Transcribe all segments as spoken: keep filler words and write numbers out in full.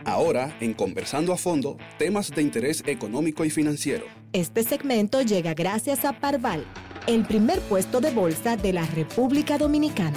Ahora, en Conversando a Fondo, temas de interés económico y financiero. Este segmento llega gracias a Parval, el primer puesto de bolsa de la República Dominicana.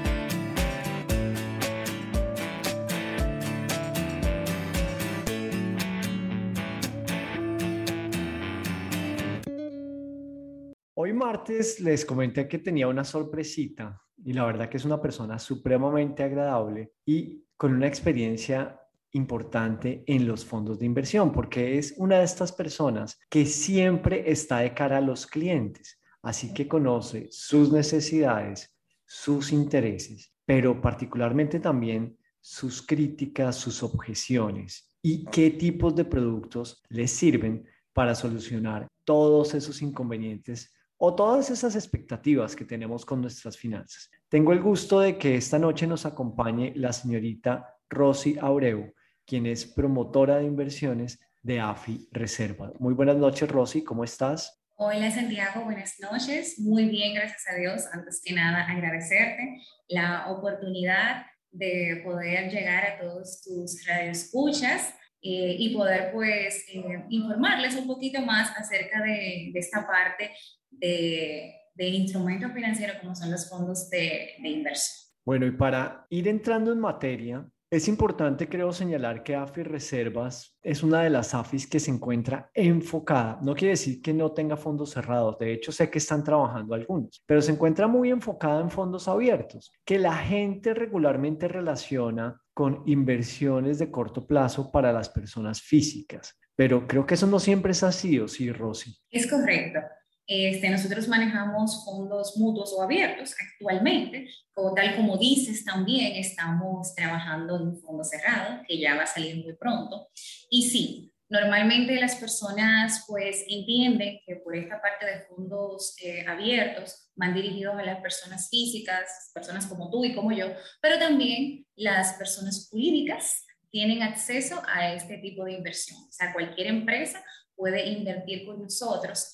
Hoy martes les comenté que tenía una sorpresita y la verdad que es una persona supremamente agradable y con una experiencia importante en los fondos de inversión, porque es una de estas personas que siempre está de cara a los clientes, así que conoce sus necesidades, sus intereses, pero particularmente también sus críticas, sus objeciones y qué tipos de productos les sirven para solucionar todos esos inconvenientes o todas esas expectativas que tenemos con nuestras finanzas. Tengo el gusto de que esta noche nos acompañe la señorita Rosy Abreu, quien es promotora de inversiones de AFI Reserva. Muy buenas noches, Rosy, ¿cómo estás? Hola Santiago, buenas noches. Muy bien, gracias a Dios. Antes que nada, agradecerte la oportunidad de poder llegar a todos tus radioescuchas eh, y poder pues eh, informarles un poquito más acerca de, de esta parte de, de instrumentos financieros como son los fondos de, de inversión. Bueno, y para ir entrando en materia, es importante, creo, señalar que AFI Reservas es una de las AFIs que se encuentra enfocada. No quiere decir que no tenga fondos cerrados. De hecho, sé que están trabajando algunos, pero se encuentra muy enfocada en fondos abiertos, que la gente regularmente relaciona con inversiones de corto plazo para las personas físicas. Pero creo que eso no siempre es así, ¿o sí, Rosy? Es correcto. Este, nosotros manejamos fondos mutuos o abiertos actualmente, como, tal como dices, también estamos trabajando en un fondo cerrado que ya va a salir muy pronto. Y sí, normalmente las personas pues entienden que por esta parte de fondos eh, abiertos van dirigidos a las personas físicas, personas como tú y como yo, pero también las personas jurídicas tienen acceso a este tipo de inversión. O sea, cualquier empresa puede invertir con nosotros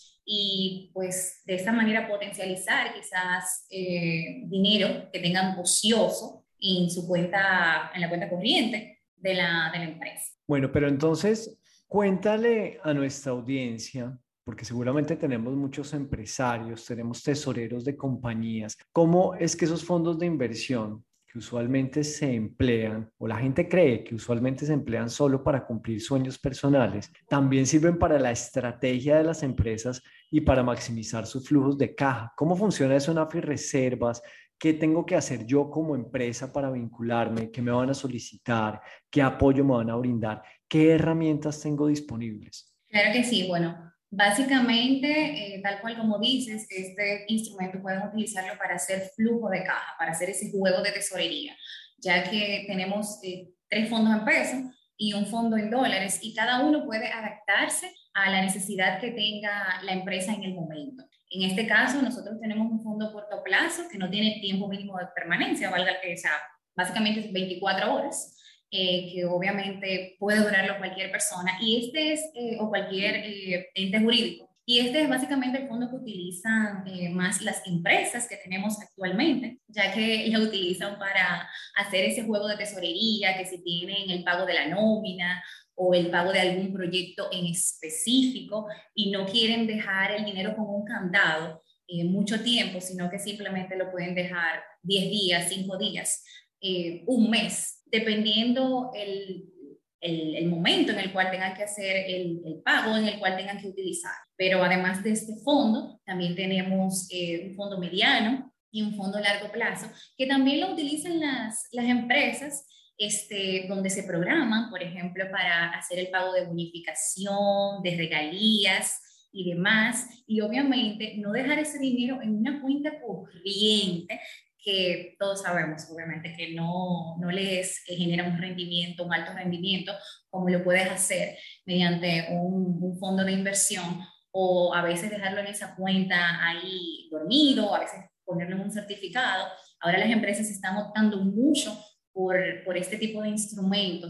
y pues de esta manera potencializar quizás eh, dinero que tengan ocioso en su cuenta, en la cuenta corriente de la, de la empresa. Bueno, pero entonces cuéntale a nuestra audiencia, porque seguramente tenemos muchos empresarios, tenemos tesoreros de compañías, cómo es que esos fondos de inversión que usualmente se emplean, o la gente cree que usualmente se emplean solo para cumplir sueños personales, también sirven para la estrategia de las empresas y para maximizar sus flujos de caja. ¿Cómo funciona eso en AFI Reservas? ¿Qué tengo que hacer yo como empresa para vincularme? ¿Qué me van a solicitar? ¿Qué apoyo me van a brindar? ¿Qué herramientas tengo disponibles? Claro que sí, bueno. Básicamente, eh, tal cual como dices, este instrumento pueden utilizarlo para hacer flujo de caja, para hacer ese juego de tesorería, ya que tenemos eh, tres fondos en pesos y un fondo en dólares y cada uno puede adaptarse a la necesidad que tenga la empresa en el momento. En este caso, nosotros tenemos un fondo a corto plazo que no tiene tiempo mínimo de permanencia, valga que sea, básicamente es veinticuatro horas. Eh, que obviamente puede durarlo cualquier persona, y este es, eh, o cualquier eh, ente jurídico. Y este es básicamente el fondo que utilizan eh, más las empresas que tenemos actualmente, ya que lo utilizan para hacer ese juego de tesorería, que si tienen el pago de la nómina o el pago de algún proyecto en específico y no quieren dejar el dinero con un candado eh, mucho tiempo, sino que simplemente lo pueden dejar diez días, cinco días, eh, un mes, dependiendo el, el, el momento en el cual tengan que hacer el, el pago, en el cual tengan que utilizar. Pero además de este fondo, también tenemos eh, un fondo mediano y un fondo a largo plazo, que también lo utilizan las, las empresas, este, donde se programan, por ejemplo, para hacer el pago de bonificación, de regalías y demás, y obviamente no dejar ese dinero en una cuenta corriente, que todos sabemos, obviamente, que no, no les genera un rendimiento, un alto rendimiento, como lo puedes hacer mediante un, un fondo de inversión, o a veces dejarlo en esa cuenta ahí dormido, a veces ponerlo en un certificado. Ahora las empresas están optando mucho por, por este tipo de instrumentos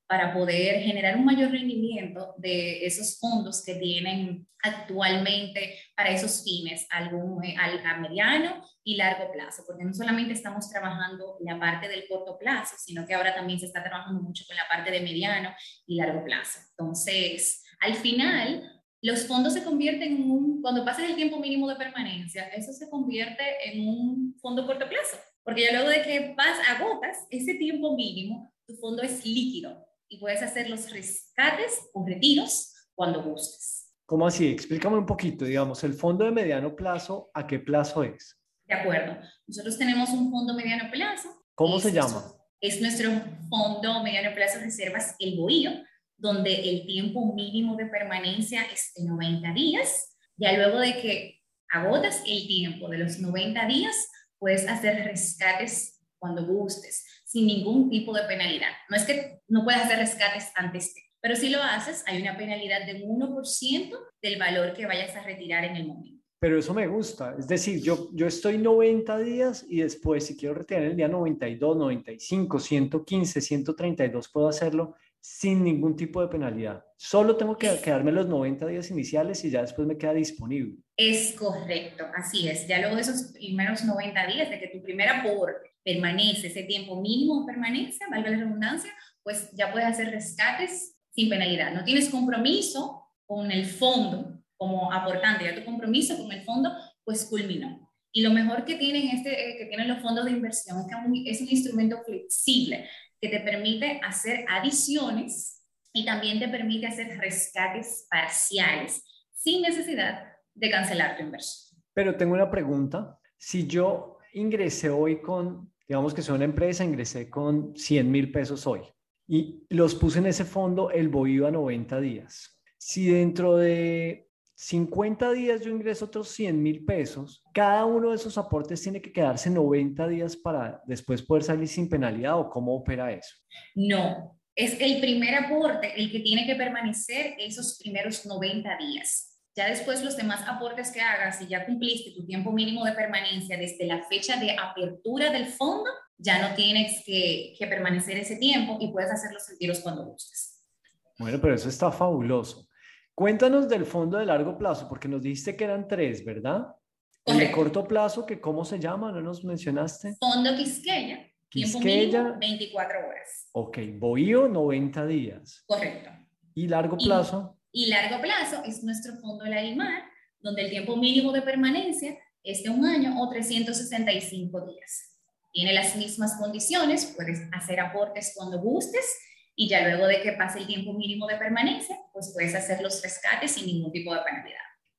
para poder generar un mayor rendimiento de esos fondos que tienen actualmente para esos fines, algún, a mediano y largo plazo, porque no solamente estamos trabajando la parte del corto plazo, sino que ahora también se está trabajando mucho con la parte de mediano y largo plazo. Entonces, al final, los fondos se convierten en un, cuando pasas el tiempo mínimo de permanencia, eso se convierte en un fondo corto plazo, porque ya luego de que vas, agotas ese tiempo mínimo, tu fondo es líquido y puedes hacer los rescates o retiros cuando gustes. ¿Cómo así? Explícame un poquito, digamos, el fondo de mediano plazo, ¿a qué plazo es? De acuerdo. Nosotros tenemos un fondo mediano plazo. ¿Cómo es se llama? Nuestro, es nuestro fondo mediano plazo reservas, el bohío, donde el tiempo mínimo de permanencia es de noventa días. Ya luego de que agotas el tiempo de los noventa días, puedes hacer rescates cuando gustes, sin ningún tipo de penalidad. No es que no puedas hacer rescates antes de, pero si lo haces, hay una penalidad de un uno por ciento del valor que vayas a retirar en el momento. Pero eso me gusta, es decir, yo, yo estoy noventa días y después si quiero retirar en el día noventa y dos, noventa y cinco, ciento quince, ciento treinta y dos, puedo hacerlo sin ningún tipo de penalidad. Solo tengo que quedarme los noventa días iniciales y ya después me queda disponible. Es correcto, así es. Ya luego de esos primeros noventa días, de que tu primer aporte permanece, ese tiempo mínimo de permanencia, valga la redundancia, pues ya puedes hacer rescates sin penalidad. No tienes compromiso con el fondo como aportante, ya tu compromiso con el fondo pues culminó. Y lo mejor que tienen, este, eh, que tienen los fondos de inversión es que es un, es un instrumento flexible que te permite hacer adiciones y también te permite hacer rescates parciales sin necesidad de cancelar tu inversión. Pero tengo una pregunta. Si yo ingresé hoy con, digamos que soy una empresa, ingresé con cien mil pesos hoy y los puse en ese fondo, el bohío a noventa días. Si dentro de cincuenta días yo ingreso otros cien mil pesos, cada uno de esos aportes tiene que quedarse noventa días para después poder salir sin penalidad, ¿o cómo opera eso? No, es el primer aporte el que tiene que permanecer esos primeros noventa días. Ya después los demás aportes que hagas, si ya cumpliste tu tiempo mínimo de permanencia desde la fecha de apertura del fondo, ya no tienes que, que permanecer ese tiempo y puedes hacer los retiros cuando gustes. Bueno, pero eso está fabuloso. Cuéntanos del fondo de largo plazo, porque nos dijiste que eran tres, ¿verdad? El de corto plazo, que ¿cómo se llama? ¿No nos mencionaste? Fondo Quisqueya, tiempo mínimo veinticuatro horas. Ok, bohío noventa días. Correcto. ¿Y largo plazo? Y, y largo plazo es nuestro fondo del Alimar, donde el tiempo mínimo de permanencia es de un año o trescientos sesenta y cinco días. Tiene las mismas condiciones, puedes hacer aportes cuando gustes, y ya luego de que pase el tiempo mínimo de permanencia, pues puedes hacer los rescates sin ningún tipo de penalidad.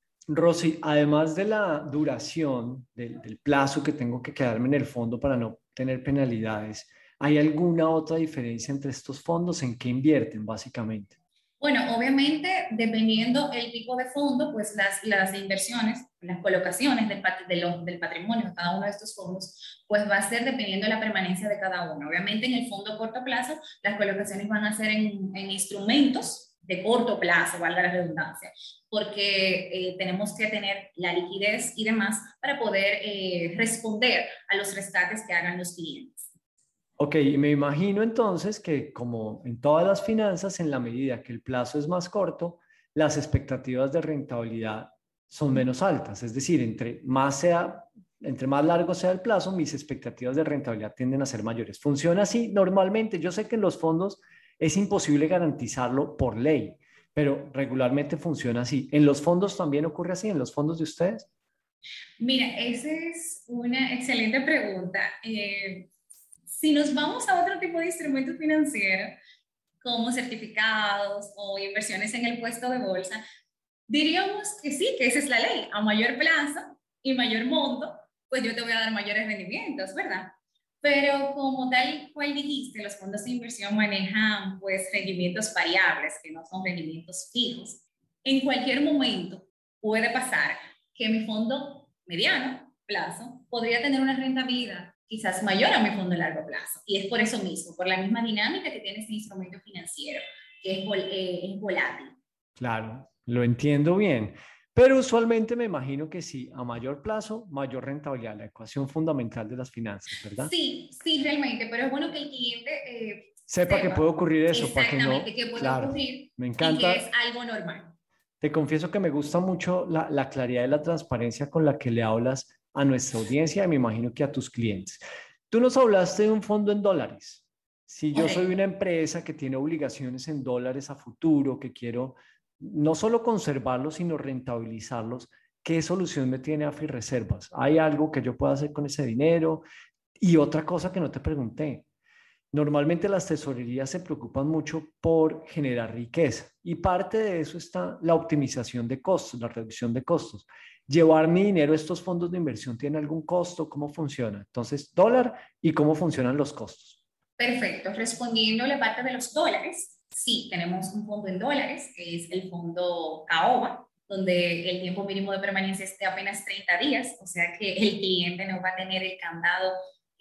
Rosy, además de la duración, del, del plazo que tengo que quedarme en el fondo para no tener penalidades, ¿hay alguna otra diferencia entre estos fondos? ¿En qué invierten básicamente? Bueno, obviamente, dependiendo el tipo de fondo, pues las, las inversiones, las colocaciones del, de lo, del patrimonio de cada uno de estos fondos, pues va a ser dependiendo de la permanencia de cada uno. Obviamente, en el fondo a corto plazo, las colocaciones van a ser en, en instrumentos de corto plazo, valga la redundancia, porque eh, tenemos que tener la liquidez y demás para poder eh, responder a los rescates que hagan los clientes. Ok, y me imagino entonces que como en todas las finanzas, en la medida que el plazo es más corto, las expectativas de rentabilidad son menos altas. Es decir, entre más, sea, entre más largo sea el plazo, mis expectativas de rentabilidad tienden a ser mayores. Funciona así normalmente. Yo sé que en los fondos es imposible garantizarlo por ley, pero regularmente funciona así. ¿En los fondos también ocurre así? ¿En los fondos de ustedes? Mira, esa es una excelente pregunta. Eh, Si nos vamos a otro tipo de instrumentos financieros, como certificados o inversiones en el puesto de bolsa, diríamos que sí, que esa es la ley. A mayor plazo y mayor monto, pues yo te voy a dar mayores rendimientos, ¿verdad? Pero como tal cual dijiste, los fondos de inversión manejan pues rendimientos variables, que no son rendimientos fijos. En cualquier momento puede pasar que mi fondo mediano plazo podría tener una rentabilidad quizás mayor a mi fondo a largo plazo. Y es por eso mismo, por la misma dinámica que tiene este instrumento financiero, que es, vol eh, es volátil. Claro, lo entiendo bien. Pero usualmente me imagino que sí, a mayor plazo, mayor rentabilidad, la ecuación fundamental de las finanzas, ¿verdad? Sí, sí, realmente, pero es bueno que el cliente eh, sepa, sepa que puede ocurrir eso. Para que no, que puede claro, ocurrir me encanta. Y que es algo normal. Te confieso que me gusta mucho la, la claridad y la transparencia con la que le hablas a nuestra audiencia y me imagino que a tus clientes. Tú nos hablaste de un fondo en dólares. Si yo soy una empresa que tiene obligaciones en dólares a futuro, que quiero no solo conservarlos, sino rentabilizarlos, ¿qué solución me tiene AFIReservas? ¿Hay algo que yo pueda hacer con ese dinero? Y otra cosa que no te pregunté. Normalmente las tesorerías se preocupan mucho por generar riqueza y parte de eso está la optimización de costos, la reducción de costos. Llevar mi dinero a estos fondos de inversión tiene algún costo, ¿cómo funciona? Entonces, dólar y cómo funcionan los costos. Perfecto. Respondiendo a la parte de los dólares, sí, tenemos un fondo en dólares, que es el fondo CAOBA, donde el tiempo mínimo de permanencia es de apenas treinta días, o sea que el cliente no va a tener el candado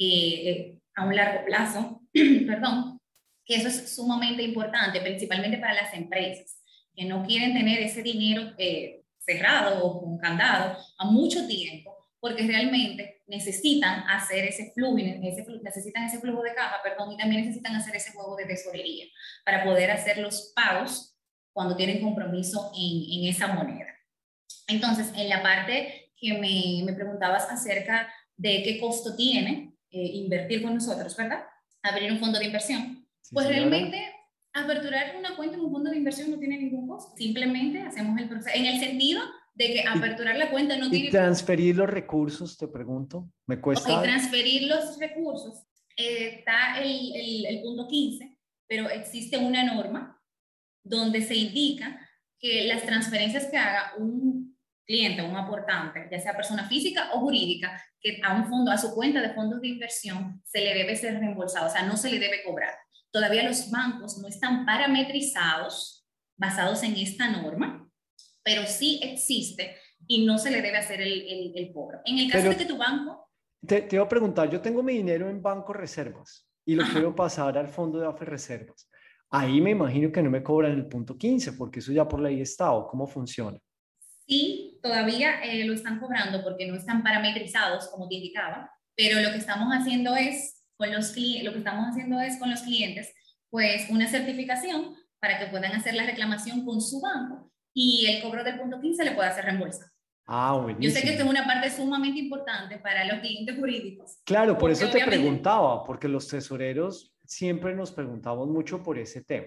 eh, a un largo plazo, perdón, que eso es sumamente importante, principalmente para las empresas, que no quieren tener ese dinero eh, cerrado o con candado a mucho tiempo, porque realmente necesitan hacer ese flujo, ese, necesitan ese flujo de caja, perdón, y también necesitan hacer ese juego de tesorería para poder hacer los pagos cuando tienen compromiso en, en esa moneda. Entonces, en la parte que me, me preguntabas acerca de qué costo tiene eh, invertir con nosotros, ¿verdad? Abrir un fondo de inversión. Sí, pues señora. Realmente, aperturar una cuenta en un fondo de inversión no tiene ningún costo. Simplemente hacemos el proceso, en el sentido de que aperturar y, la cuenta no tiene... ¿Y transferir costo. Los recursos, te pregunto? ¿Me cuesta? Ok, transferir los recursos. Eh, está el, el, el punto quince, pero existe una norma donde se indica que las transferencias que haga un cliente, un aportante, ya sea persona física o jurídica, que a un fondo, a su cuenta de fondos de inversión, se le debe ser reembolsado, o sea, no se le debe cobrar. Todavía los bancos no están parametrizados, basados en esta norma, pero sí existe y no se le debe hacer el, el, el cobro. En el caso pero de que tu banco... Te, te iba a preguntar, yo tengo mi dinero en Banco Reservas y lo Ajá. quiero pasar al fondo de AFIReservas. Ahí me imagino que no me cobran el punto quince, porque eso ya por ley está, ¿o cómo funciona? Sí, todavía eh, lo están cobrando porque no están parametrizados, como te indicaba, pero lo que estamos haciendo es, con los lo que estamos haciendo es con los clientes, pues una certificación para que puedan hacer la reclamación con su banco y el cobro del punto quince le pueda hacer reembolso. Ah, buenísimo. Yo sé que esto es una parte sumamente importante para los clientes jurídicos. Claro, por eso te obviamente... preguntaba, porque los tesoreros siempre nos preguntamos mucho por ese tema.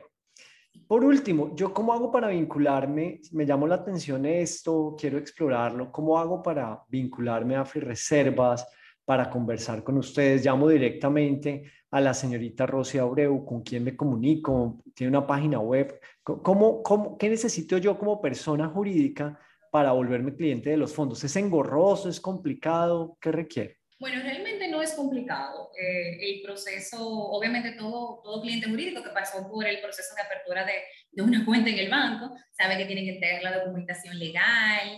Por último, ¿yo cómo hago para vincularme? Me llamó la atención esto, quiero explorarlo. ¿Cómo hago para vincularme a AFIReservas, para conversar con ustedes? Llamo directamente a la señorita Rosy Abreu, ¿con quién me comunico? ¿Tiene una página web? ¿Cómo, cómo, ¿Qué necesito yo como persona jurídica para volverme cliente de los fondos? ¿Es engorroso? ¿Es complicado? ¿Qué requiere? Bueno, realmente no es complicado. Eh, el proceso, obviamente todo, todo cliente jurídico que pasó por el proceso de apertura de, de una cuenta en el banco sabe que tiene que entregar la documentación legal,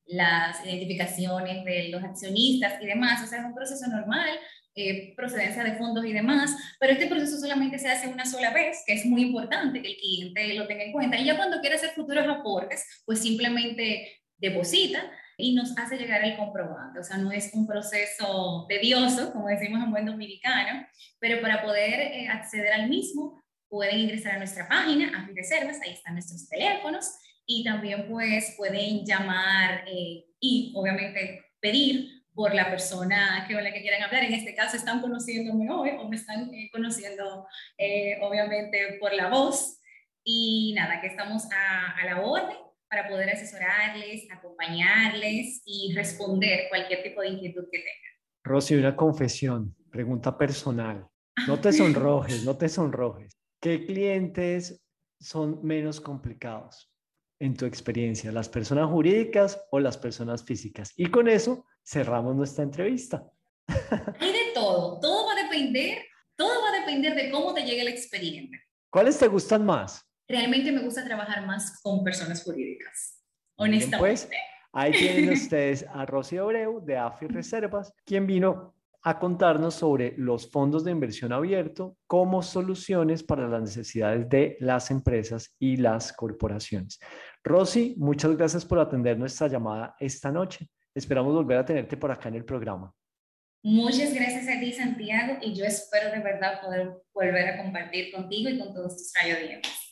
las identificaciones de los accionistas y demás. O sea, es un proceso normal, eh, procedencia de fondos y demás, pero este proceso solamente se hace una sola vez, que es muy importante que el cliente lo tenga en cuenta. Y ya cuando quiera hacer futuros aportes, pues simplemente deposita y nos hace llegar el comprobante. O sea, no es un proceso tedioso, como decimos en buen dominicano, pero para poder eh, acceder al mismo, pueden ingresar a nuestra página, AFIReservas, ahí están nuestros teléfonos, y también pues pueden llamar eh, y obviamente pedir por la persona que, con la que quieran hablar. En este caso están conociéndome hoy o me están eh, conociendo eh, obviamente por la voz. Y nada, que estamos a, a la orden para poder asesorarles, acompañarles y responder cualquier tipo de inquietud que tengan. Rosy, una confesión, pregunta personal. No te sonrojes, no te sonrojes. ¿Qué clientes son menos complicados en tu experiencia? ¿Las personas jurídicas o las personas físicas? Y con eso cerramos nuestra entrevista. Hay de todo, todo va a depender, todo va a depender de cómo te llegue el expediente. ¿Cuáles te gustan más? Realmente me gusta trabajar más con personas jurídicas, honestamente. Pues, ahí tienen ustedes a Rosy Abreu de AFIReservas, quien vino a contarnos sobre los fondos de inversión abierto como soluciones para las necesidades de las empresas y las corporaciones. Rosy, muchas gracias por atender nuestra llamada esta noche. Esperamos volver a tenerte por acá en el programa. Muchas gracias a ti, Santiago, y yo espero de verdad poder volver a compartir contigo y con todos tus radioyentes.